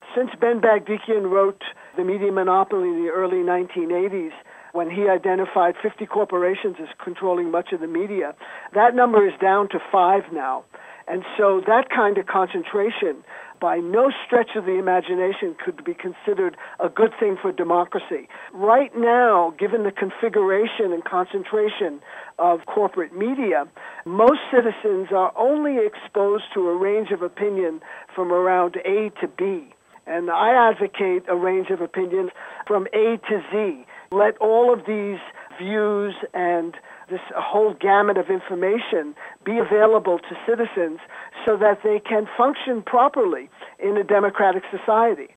Since Ben Bagdikian wrote The Media Monopoly in the early 1980s, when he identified 50 corporations as controlling much of the media, that number is down to 5 now. And so that kind of concentration, by no stretch of the imagination, could be considered a good thing for democracy. Right now, given the configuration and concentration of corporate media, most citizens are only exposed to a range of opinion from around A to B. And I advocate a range of opinions from A to Z. Let all of these views and this whole gamut of information be available to citizens so that they can function properly in a democratic society.